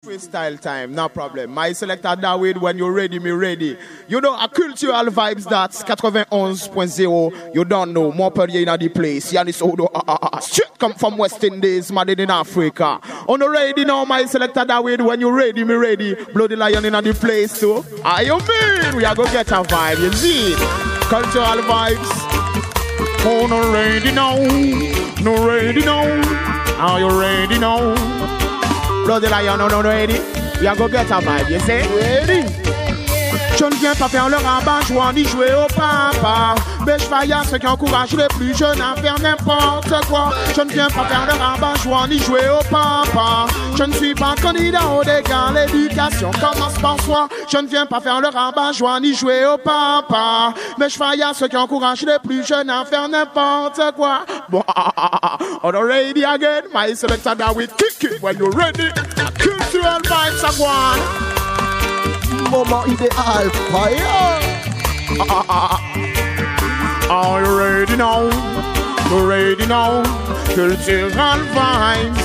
Freestyle time, no problem. My selector David, when you're ready, me ready. You know, a cultural vibes that's 91.0. You don't know, more per year in the place. Yanis Odo, straight come from West Indies, mad in Africa. On the ready now, my selector David, when you're ready, me ready. Bloody Lion in the place too. Are you mean? We are gonna get a vibe, you see? Cultural vibes. Oh, no ready now. No ready now. Are you ready now? Bloody Lion, on ready. We are gonna get a vibe, you say? Ready? Je ne viens pas faire le rabat-joie ni jouer au papa. Mais je faille à ceux qui encouragent les plus jeunes à faire n'importe quoi. Je ne viens pas faire le rabat-joie ni jouer au papa. Je ne suis pas candidat au dégâts, l'éducation commence par soi. Je ne viens pas faire le rabat-joie ni jouer au papa. Mais je faille à ceux qui encouragent les plus jeunes à faire n'importe quoi. Bon, on the ready again. My selector that we kick it when you're ready. Cultural vibes are one. Moment idéal, fire! Are you ready now? You ready now? Cultural vibes.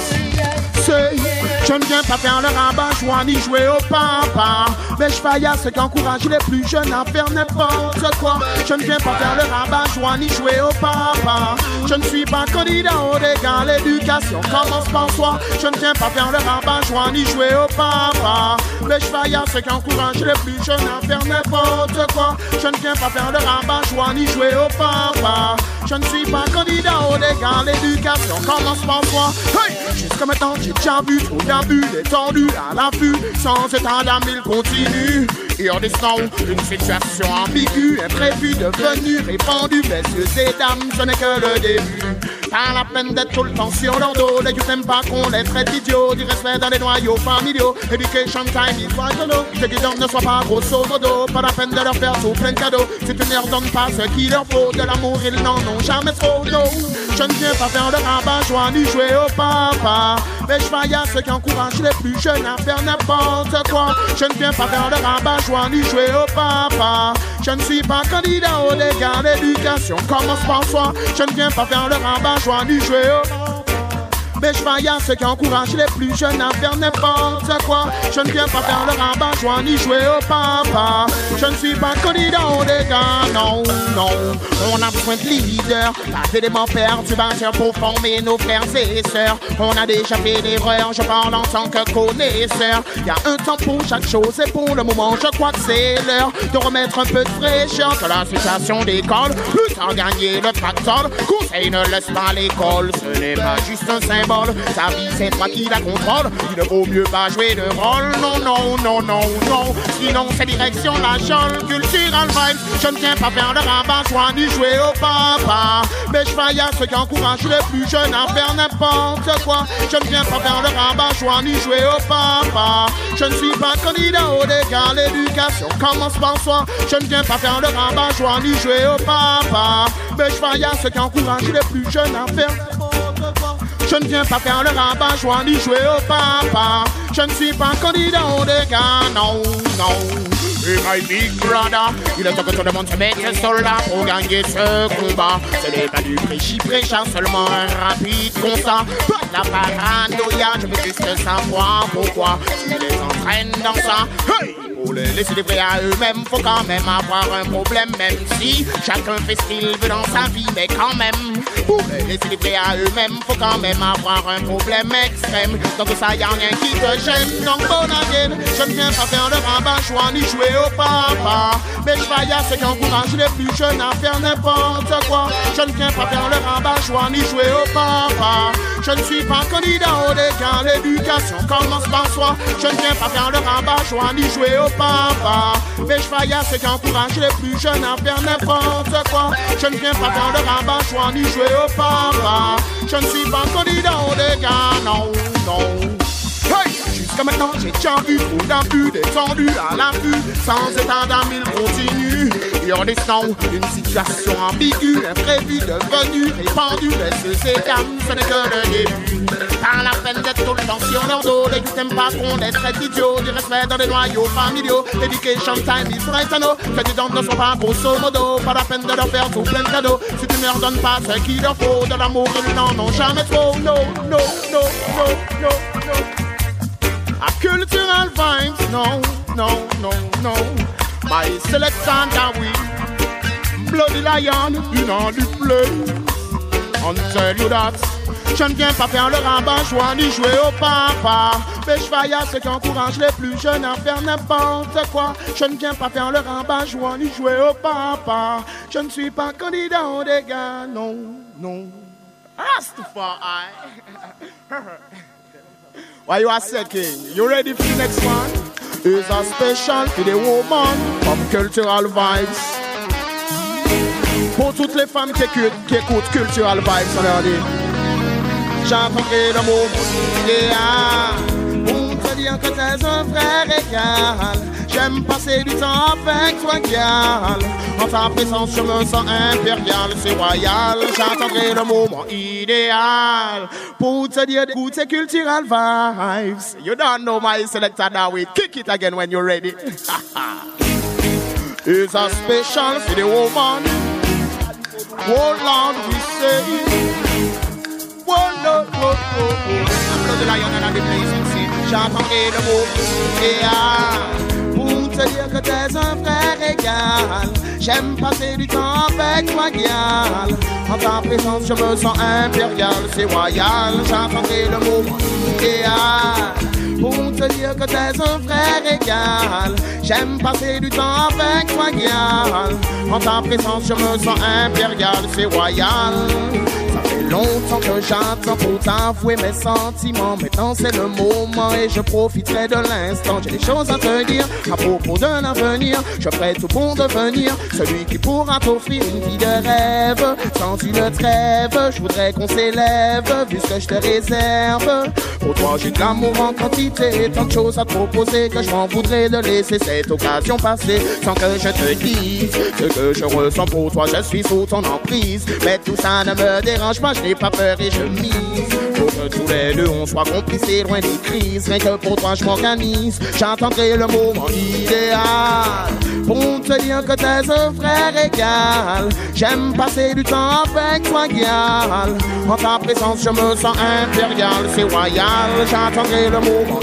Say, je ne viens pas faire le rabat-joie ni jouer au papa. Mais je faille à ceux qui encouragent les plus jeunes à faire n'importe quoi. Je ne viens pas faire le rabat-joie ni jouer au papa. Je ne suis pas candidat au dégâts, l'éducation commence par soi. Je ne viens pas faire le rabat-joie ni jouer au papa. Mais je faille à ceux qui encouragent les plus jeunes à faire n'importe quoi. Je ne viens pas faire le rabat-joie ni jouer au papa. Je ne suis pas candidat au dégâts, l'éducation commence par soi. Hey! Jusqu'à maintenant j'ai déjà vu trop d'abus, détendu à l'affût. Sans état d'âme il continue. Et en descend une situation ambiguë, imprévue, devenue répandue. Messieurs et dames, ce n'est que le début. Pas la peine d'être tout le temps sur leur dos. Les youths n'aiment pas qu'on les traite d'idiots. Du respect dans les noyaux familiaux. Education time is vital. Ceux qui dorment ne soient pas grosso modo. Pas la peine de leur faire tout plein de cadeaux. Si tu ne leur donnes pas ce qu'il leur faut, de l'amour ils n'en ont jamais trop. Non, je ne viens pas faire le rabat-joie ni jouer au papa. Mais je faille à ceux qui encouragent les plus jeunes à faire n'importe quoi. Je ne viens pas faire le rabat-joie ni jouer au papa. Je ne suis pas candidat au dégâts, l'éducation commence par soi. Je ne viens pas faire le rabat-joie ni jouer au papa. Mais je faille à ceux qui encouragent les plus jeunes à faire n'importe quoi. Je ne viens pas faire le rabat-joie ni jouer au papa. Je ne suis pas candidat au dégâts, non, non. On a besoin de leaders, pas d'éléments perturbateurs pour former nos frères et sœurs. On a déjà fait l'erreur, je parle en tant que connaisseur. Y a un temps pour chaque chose et pour le moment je crois que c'est l'heure de remettre un peu de fraîcheur que la situation d'école. Plus tard gagner le pactole, conseil ne laisse pas l'école. Ce n'est pas juste un symbole. Ta vie c'est toi qui la contrôle. Il ne vaut mieux pas jouer de rôle. Non, non, non, non, non. Sinon c'est direction la jolle. Cultural vibes. Je ne viens pas faire le rabat-joie ni jouer au papa. Mais je faille à ceux qui encouragent les plus jeunes à faire n'importe quoi. Je ne viens pas faire le rabat-joie ni jouer au papa. Je ne suis pas candidat au dégâts, l'éducation commence par soi. Je ne viens pas faire le rabat-joie ni jouer au papa. Mais je faille à ceux qui encouragent les plus jeunes à faire n'importe quoi. Je ne viens pas faire le rabat-joie ni jouer au papa. Je ne suis pas candidat au dégâts, non, non. Et my big brother, il est temps que tout le monde se mette soldat pour gagner ce combat. Ce n'est pas du prêchi-prêcha, seulement un rapide constat. Pas de la paranoïa, je veux juste savoir pourquoi tu les entraînes dans ça. Hey! Pour les laisser livrer à eux-mêmes, faut quand même avoir un problème. Même si chacun fait ce qu'il veut dans sa vie, mais quand même. Pour les laisser livrer à eux-mêmes, faut quand même avoir un problème extrême. Dans tout ça, y'a rien qui te gêne. Donc bon again, je ne viens pas faire le rabat-joie ni jouer au papa. Mais je faille à ceux qui encouragent les plus jeunes à faire n'importe quoi. Je ne viens pas faire le rabat-joie ni jouer au papa. Je ne suis pas candidat au dégâts, l'éducation commence par soi. Je ne viens pas faire le rabat-joie ni jouer au papa. Mais je faille à ceux qui encouragent les plus jeunes à faire n'importe quoi. Je ne viens pas faire le rabat-joie ni jouer au papa. Je ne suis pas candidat au dégâts, non, non. Hey! Jusqu'à maintenant j'ai déjà vu trop d'abus, détendu à l'affût. Sans état d'âme il continue. Et en descend une situation ambiguë, imprévue, devenue répandue. Messieurs et dames, ce n'est que le début. Pas la peine d'être tout le temps sur leur dos. Les youths n'aiment pas qu'on les traite d'idiots. Du respect dans les noyaux familiaux. Education time is right and no. Que tu donnes ne soient pas grosso modo. Pas la peine de leur faire tout plein de cadeaux. Si tu ne leur donnes pas ce qu'il leur faut, de l'amour ils n'en ont jamais trop. No, no, no, no, no, no. Cultural vibes, no, no, no, no. My selector David, Bloody Lion, you know the play. On tell you that. Je ne viens pas faire le rabat-joie ni jouer au papa. Mais je faille à ceux qui encouragent les plus jeunes à faire n'importe quoi. Je ne viens pas faire le rabat-joie ni jouer au papa. Je ne suis pas candidat aux dégâts, non, non. Rastafari. Why you are second? You ready for the next one? It's a special for the woman from Cultural Vibes. Pour toutes les femmes qui écoutent Cultural Vibes, on leur dit. J'entendrai le mot idéal pour te dire que t'es un frère égal. J'aime passer du temps avec toi, gal. En ta présence, je me sens impérial, c'est royal. J'entendrai le moment idéal pour te dire d'écouter Cultural Vibes. You don't know my selector now. We kick it again when you're ready. It's a special for the woman. Oh Lord, we say. Oh no, oh, oh, oh. I'm Bloody Lion and I'm the blazing sea. J'entendrai le mot idéal pour te dire que t'es un frère égal. J'aime passer du temps avec toi, gal. En ta présence, je me sens impérial, c'est royal. J'entendrai le mot idéal pour te dire que t'es un frère égal. J'aime passer du temps avec toi, gal. En ta présence, je me sens impérial, c'est royal. Ça fait longtemps que j'attends pour t'avouer mes sentiments. Maintenant c'est le moment et je profiterai de l'instant. J'ai des choses à te dire à propos d'un avenir. Je ferai tout pour devenir celui qui pourra t'offrir une vie de rêve. Sans une trêve, je voudrais qu'on s'élève vu ce que je te réserve. Pour toi j'ai de l'amour en quantité, tant de choses à te proposer que je m'en voudrais de laisser cette occasion passer sans que je te dise ce que je ressens pour toi. Je suis sous ton emprise, mais tout ça ne me dérange pas, je n'ai pas peur et je mise. Pour que tous les deux on soit complices et loin des crises. Rien que pour toi je m'organise, j'entendrai le moment idéal pour te dire que t'es un frère égal. J'aime passer du temps avec toi, gal. En ta présence je me sens impérial, c'est royal. J'entendrai le moment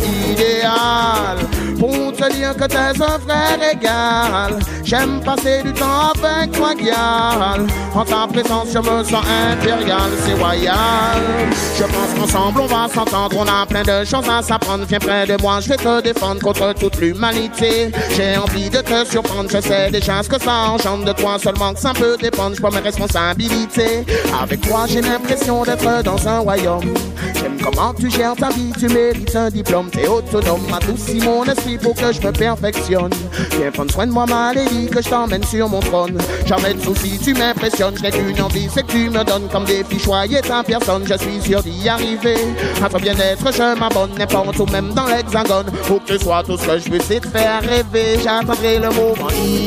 idéal pour te dire que t'es un frère égal. J'aime passer du temps avec toi, gal. En ta présence je me sens impérial, c'est royal. Je pense qu'ensemble on va s'entendre. On a plein de choses à s'apprendre. Viens près de moi, je vais te défendre contre toute l'humanité. J'ai envie de te surprendre. Je sais déjà ce que ça engendre de toi. Seulement que ça peut dépendre, je prends mes responsabilités. Avec toi j'ai l'impression d'être dans un royaume. J'aime comment tu gères ta vie, tu mérites un diplôme. T'es autonome, adoucis mon esprit pour que je me perfectionne. Viens prendre soin de moi ma lady, que je t'emmène sur mon trône. Jamais de soucis, tu m'impressionnes. Je n'ai qu'une envie, c'est que tu me donnes comme défi. Choyer ta personne, je suis sûr d'y arriver. À ton bien-être je m'abonne, n'importe où même dans l'hexagone. Faut que tu sois tout ce que je veux, c'est te faire rêver. J'attendrai le moment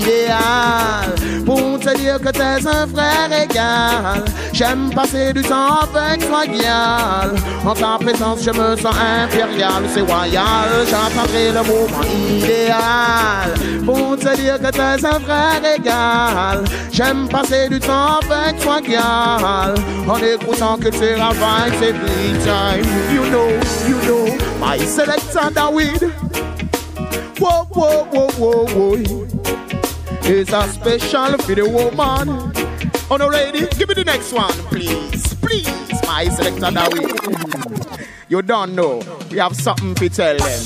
idéal pour te dire que t'es un frère égal. J'aime passer du temps avec toi, gal. En ta présence je me sens impérial, c'est royal. J'attendrai le moment idéal pour te dire que t'es un frère égal. J'aime passer du temps avec toi, gal. En écoutant Cultural Vibes, c'est big time. You know, my selector David. Whoa, whoa, whoa, whoa, whoa. It's a special for the woman. Oh no, ready? Give me the next one, please. Please, my selector David. You don't know. We have something to tell them.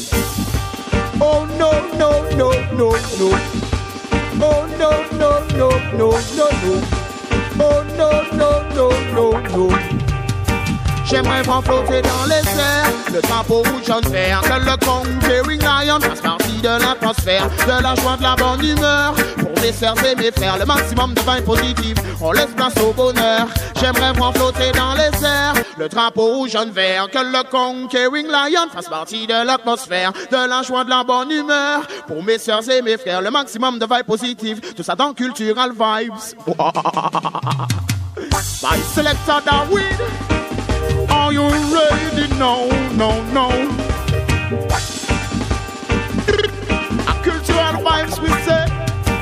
Oh no, no, no, no, no. Oh no, no, no, no, no, no. Oh no, no, no, no, no. J'aimerais voir flotter dans les airs le drapeau rouge jaune vert. Que le Conquering Lion fasse partie de l'atmosphère, de la joie, de la bonne humeur. Pour mes sœurs et mes frères, le maximum de vin positif, on laisse place au bonheur. J'aimerais voir flotter dans les airs le drapeau rouge jaune vert. Que le Conquering Lion fasse partie de l'atmosphère, de la joie, de la bonne humeur. Pour mes sœurs et mes frères, le maximum de vin positif, tout ça dans Cultural Vibes. My selector David. Are you ready? No, no, no. A Cultural Vibes we say.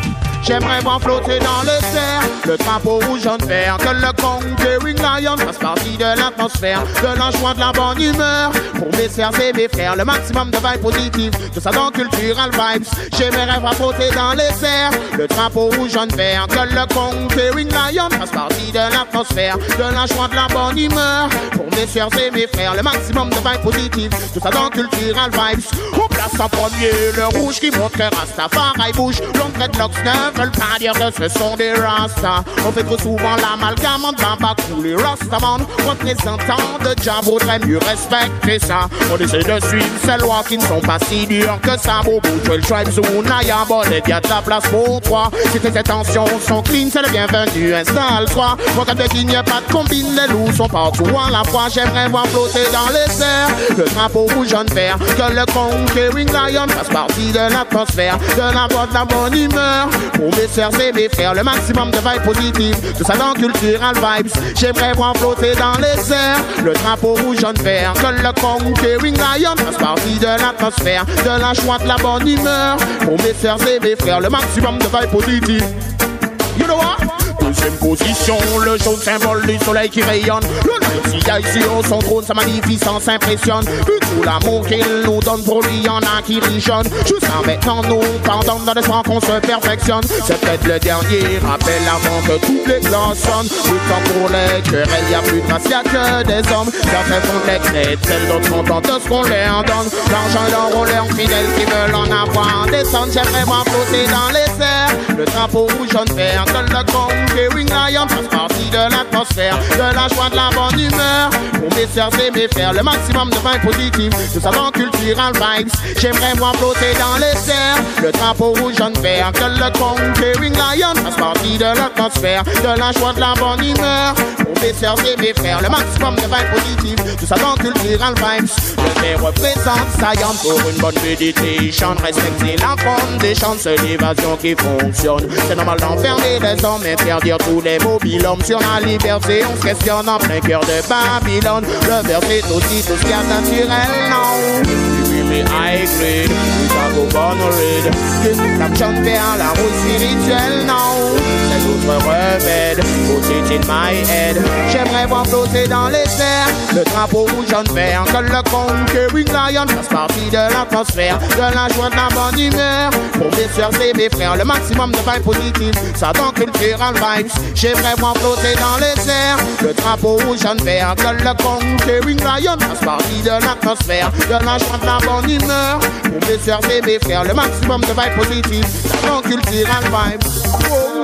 J'aimerais voir flotter dans les airs le drapeau rouge, jaune, vert. Que le Conquering Lion fasse partie de l'atmosphère, de la joie, de la bonne humeur. Pour mes sœurs et mes frères, le maximum de vibes positives, tout ça dans Cultural Vibes. J'aimerais voir flotter dans les airs le drapeau rouge, jaune, vert. Que le Conquering Lion fasse partie de l'atmosphère, de la joie, de la bonne humeur. Pour mes sœurs et mes frères, le maximum de vibes positives, tout ça dans Cultural Vibes. On place en premier le rouge qui montre que Rastafari bouge. Longs dreadlocks ne veulent pas dire que ce sont des Rastas. On fait trop souvent l'amalgame entre Bambacou les Rastaman. Représentants de Jah vaudrait mieux respecter ça. On essaie de suivre ces lois qui ne sont pas si dures que ça. Bobo, 12 Tribes ou Naya Bonnet, y'a de la place pour toi. Si tes intentions sont clean, c'est le bienvenu, installe-toi. Moi quand il n'y a pas de combine, les loups sont partout à la fois. J'aimerais voir flotter dans les airs le drapeau rouge, jaune, vert. Que le Conquering Lion fasse partie de l'atmosphère, de la voix, de la bonne humeur. Pour mes sœurs et mes frères, le maximum de vibes positives, tout ça dans Cultural Vibes. J'aimerais voir flotter dans les airs le drapeau rouge, jaune, vert. Que le Conquering Lion fasse partie de l'atmosphère, de la joie, de la bonne humeur. Pour mes sœurs et mes frères, le maximum de vibes positives. You know what? Deuxième position, le jaune symbole du soleil qui rayonne. Le ciel sur son trône, sa magnificence impressionne. Tout l'amour qu'il nous donne, pour lui y en a qui richonne. Juste maintenant nous pardonne dans l'espoir qu'on se perfectionne. C'est peut-être le dernier rappel avant que toutes les classes sonnent. Le temps pour les querelles, y'a plus de race, y'a que des hommes. Certains font de l'excès, celles d'autres contentent de ce qu'on leur donne. L'argent leur ont leurs fidèles qui veulent en avoir des sonnes. J'aimerais voir flotter dans les airs le drapeau rouge, jaune, vert. Que le Conquering Lion fasse partie de l'atmosphère, de la joie, de la bonne humeur. Pour mes sœurs et mes frères, le maximum de vibes positives, tout ça dans Cultural Vibes. J'aimerais voir flotter dans les airs le drapeau rouge, jaune, vert. Que le Conquering Lion fasse partie de l'atmosphère, de la joie, de la bonne humeur. Pour mes sœurs et mes frères, le maximum de vibes positives, tout ça dans Cultural Vibes. Le maire représente Zion pour une bonne méditation. Respecter la foundation, c'est l'évasion qui fonctionne. C'est normal d'enfermer les hommes, interdire tous les mobiles hommes. Sur la liberté, on se questionne en plein cœur de Babylone. Le verset aussi tout ce qu'il y a naturel, non. Mais high grade, we can go honored. L'action vers la route spirituelle, non. C'est notre remède, put it in my head. J'aimerais voir flotter dans les airs le drapeau rouge, jaune, vert. Que le Conquering Lion fasse partie de l'atmosphère, de la joie, de la bonne humeur. Pour mes sœurs et mes frères, le maximum de vibes positives, ça dans Cultural Vibes. J'aimerais voir flotter dans les airs le drapeau rouge, jaune, vert. Que le Conquering Lion fasse partie de l'atmosphère, de la joie, de la bonne humeur. Pour mes sœurs et mes frères, le maximum de vibes positives, ça dans Cultural Vibes. Oh,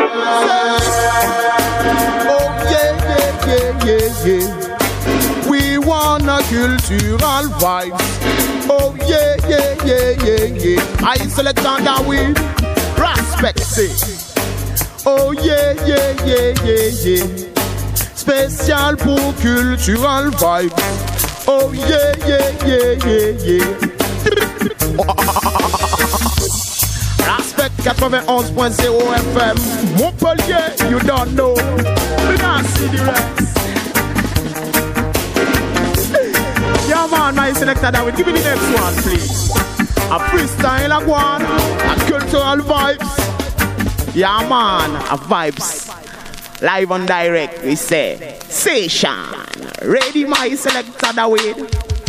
yeah, yeah, yeah, yeah, yeah. We wanna Cultural Vibes. Oh, yeah, yeah, yeah, yeah, yeah. I select on that weed. Respect it. Oh, yeah, yeah, yeah, yeah, yeah. Spécial pour Cultural Vibes. Oh, yeah, yeah, yeah, yeah, yeah. Respect 91.0 FM. Montpellier, you don't know. We not see the rest. Yeah, man, my selector that will give me the next one, please. A freestyle, a one, a Cultural Vibes. Yeah, man, a vibes. Live and direct, we say. Session. Ready, my selector that will.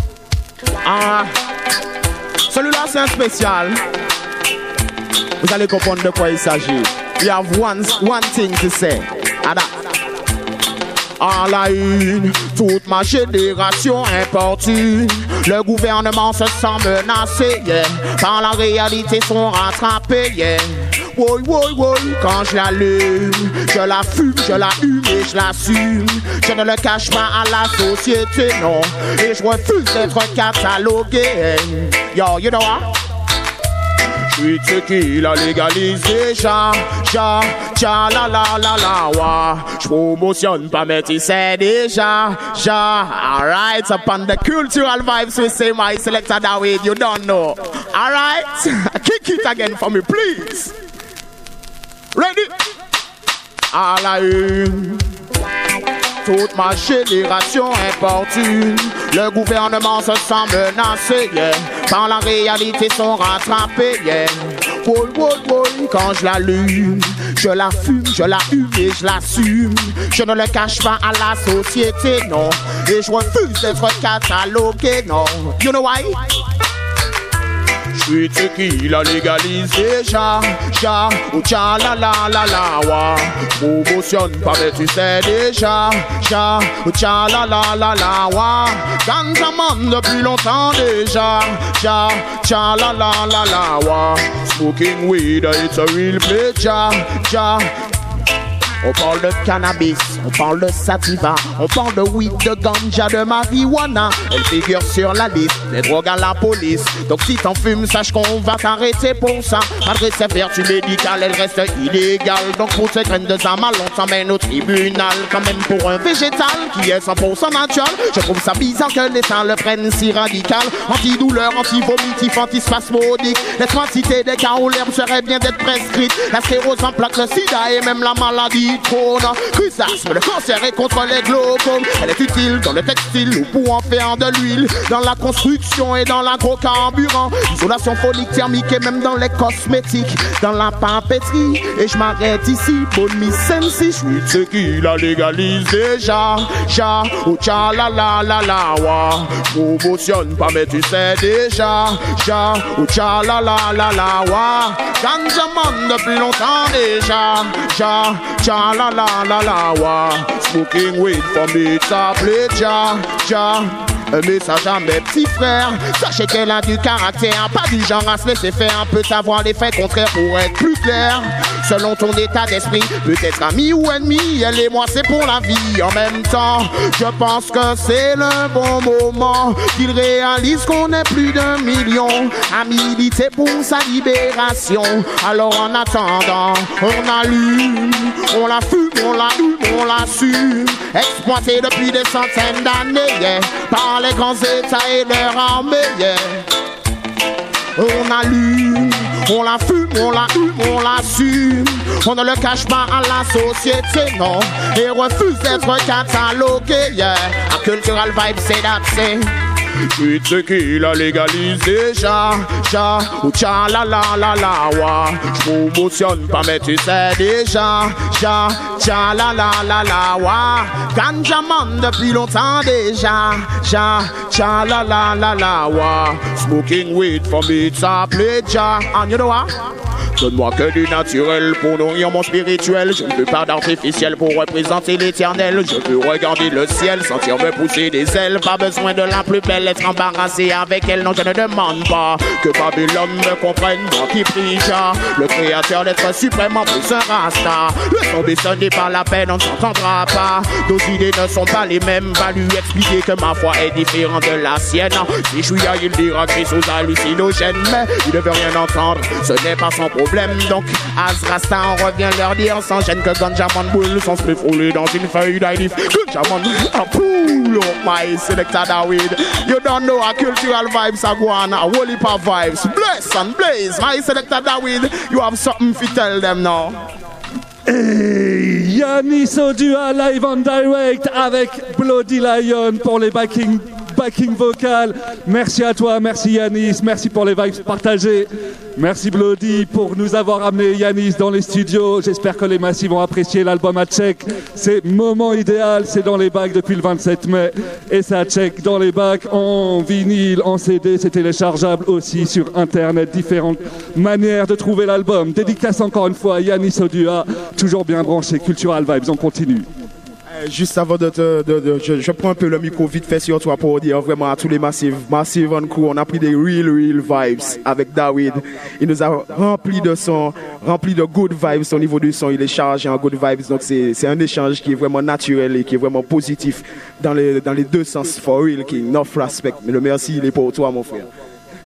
Celui-là, c'est un spécial. Vous allez comprendre de quoi il s'agit. We have one thing to say. À la une, toute ma génération importune. Le gouvernement se sent menacé, yeah. Par la réalité sont rattrapés, yeah. Woy, woy, woy, quand je l'allume, je la fume, je la hume et je l'assume. Je ne le cache pas à la société, non. Et je refuse d'être catalogué. Yo, you know what? J'suis de ceux qui l'a légalisé, la la, wa. J'promotionne pas, mais tu sais déjà, alright, upon the Cultural Vibes, we say my selector that way, you don't know. Alright, kick it again for me, please. Ready? À la une, toute ma génération importune. Le gouvernement se sent menacé, yeah. Par la réalité sont rattrapés, yeah. Woy, woy, woy, quand je l'allume, Je la fume, je la hume et je l'assume. Je ne le cache pas à la société, non. Et je refuse d'être catalogué, non. You know why? Je sais qu'il a légalisé, ja, ou tcha la la la la wa. Promotionne pas mais tu sais déjà, ou tcha la la la la wa. Ganjaman depuis longtemps déjà, tcha la la la la wa. Smoking weed, it's a real pleasure, On parle de cannabis, on parle de sativa, on parle de weed, de ganja, de marijuana. Elle figure sur la liste des drogues à la police. Donc si t'en fumes, sache qu'on va t'arrêter pour ça. Malgré ses vertus médicales, elle reste illégale. Donc pour ces graines de zamal, on t'emmène au tribunal. Quand même pour un végétal qui est 100% naturel. Je trouve ça bizarre que les saints le prennent si radical. Antidouleur, anti-vomitif, antispasmodique. Laisse-moi citer des cas où l'herbe serait bien d'être prescrite. La sclérose en plaques, le sida et même la maladie. Chrysasme, le cancer et contre les glaucomes. Elle est utile dans le textile ou pour en faire de l'huile. Dans la construction et dans l'agrocarburant. Isolation folique, thermique et même dans les cosmétiques. Dans la papeterie. Et je m'arrête ici, bonne Miss Sensi. Je suis ce qu'il a légalisé, ou tcha la la la la wa. Promotionne pas mais tu sais déjà, ou tcha la la la la wa. Ganjaman depuis longtemps déjà, tcha la la la la wa. Smoking weed for me, ça plaît, un message à mes petits frères. Sachez qu'elle a du caractère, pas du genre à se laisser faire. Peut avoir les faits contraires pour être plus clair. Selon ton état d'esprit, peut-être ami ou ennemi. Elle et moi c'est pour la vie en même temps. Je pense que c'est le bon moment qu'il réalise qu'on est plus d'1 million à militer pour sa libération. Alors en attendant, on allume, on la fume, on la hume, on la sume. Exploité depuis des centaines d'années, yeah, par les grands états et leurs armées, yeah. On allume, on la fume, on la hume, on l'assume. On ne le cache pas à la société, non. Et refuse d'être catalogué, yeah. A cultural vibe, c'est d'accès. Je sais qu'il a légalisé, ou tcha la la la la wa. J'promotionne pas mais tu sais déjà, tcha la la la la wa. Ganjaman depuis longtemps déjà, tcha la la la la wa. Smoking weed for me, ça plaît, and you know what? Donne-moi que du naturel pour nourrir mon spirituel. Je ne veux pas d'artificiel pour représenter l'éternel. Je veux regarder le ciel, sentir me pousser des ailes. Pas besoin de la plus belle, être embarrassé avec elle. Non, je ne demande pas que Babylone me comprenne. Moi qui prie, le créateur d'être suprêmement plus un rasta. Le tomber, ce n'est pas la peine, on ne s'entendra pas. Nos idées ne sont pas les mêmes. Va lui expliquer que ma foi est différente de la sienne. Si je suis là, il dira que aux hallucinogènes. Mais il ne veut rien entendre, ce n'est pas son problème. Donc, Azrasta, on revient leur dire sans gêne que Ganjaman boule son spliff roulé dans une feuille d'Aïdif. Ganjaman, pull up my selector David. You don't know a cultural vibes are going, a holy pa vibes. Bless and blaze, my selector David. You have something to tell them now. Hey, Yanis Odua live on direct avec Bloody Lion pour les backing vocal. Merci à toi, merci Yanis, merci pour les vibes partagées. Merci Bloody pour nous avoir amené Yanis dans les studios. J'espère que les massifs vont apprécier l'album à check. C'est Moment Idéal, c'est dans les bacs depuis le 27 mai. Et c'est à check dans les bacs en vinyle, en CD, c'est téléchargeable aussi sur internet. Différentes manières de trouver l'album. Dédicace encore une fois à Yanis Odua, toujours bien branché, Cultural Vibes, on continue. Juste avant je prends un peu le micro vite fait sur toi pour dire vraiment à tous les Massive on crew, on a pris des real vibes avec David. Il nous a rempli de son, rempli de good vibes au niveau du son, il est chargé en good vibes, donc c'est un échange qui est vraiment naturel et qui est vraiment positif dans les deux sens, for real king, enough respect. Mais le merci il est pour toi mon frère.